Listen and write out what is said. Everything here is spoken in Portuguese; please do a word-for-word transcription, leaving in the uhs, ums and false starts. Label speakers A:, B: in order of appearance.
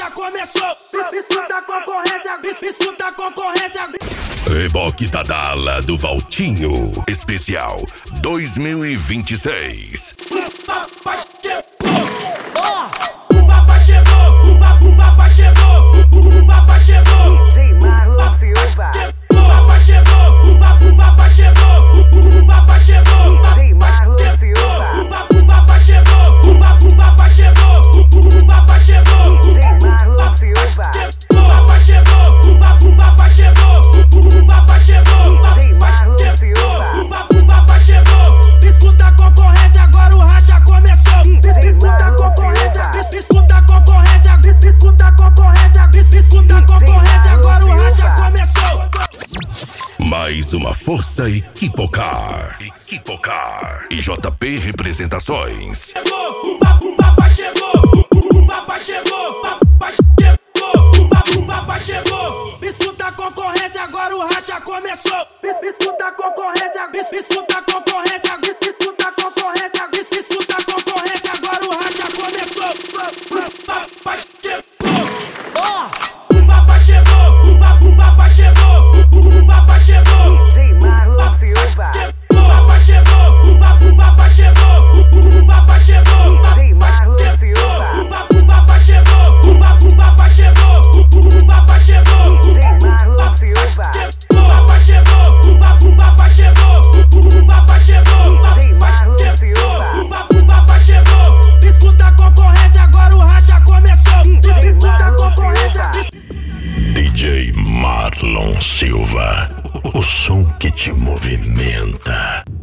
A: racha começou. Escuta a concorrência, escuta a concorrência.
B: Reboque da Dala do Valtinho, especial dois mil e vinte e seis.
A: O papai chegou, o papai chegou, o papai chegou, o papai chegou.
C: D J Marlon Silva.
A: O papai chegou, o papai chegou, o papai chegou.
C: D J Marlon Silva.
A: O papai chegou, o papai chegou, o papai chegou.
C: D J Marlon Silva.
A: O papai chegou, o papai chegou, o papai chegou.
C: D J Marlon Silva.
A: O papai chegou. Escuta a concorrência, agora o racha começou.
C: D J
A: Escuta a
C: Marlon
A: concorrência,
C: Silva.
A: escuta a concorrência, escuta a concorrência, escuta a concorrência, agora o racha começou.
B: Mais uma força Equipocar. Equipocar. E J P Representações.
A: O papai chegou, o papai chegou, o papai chegou, o papai chegou. Escuta a concorrência, agora o racha começou. Escuta a concorrência, escuta a concorrência, escuta a concorrência, escuta a concorrência, agora o racha começou. O papai chegou, o papai chegou, o papai chegou, o papai chegou.
C: D J Marlon Silva.
A: O papai chegou, o papai chegou, o papai chegou.
C: D J Marlon Silva.
A: O papai chegou, o papai chegou, o papai chegou.
C: D J Marlon Silva.
A: O papai chegou, o papai chegou, o papai chegou.
C: D J Marlon Silva.
A: O papai chegou. Escuta a concorrência, agora o racha começou.
C: D J
A: Escuta a
C: Marlon
A: concorrência.
C: Silva.
B: D J Marlon Silva. O som que te movimenta.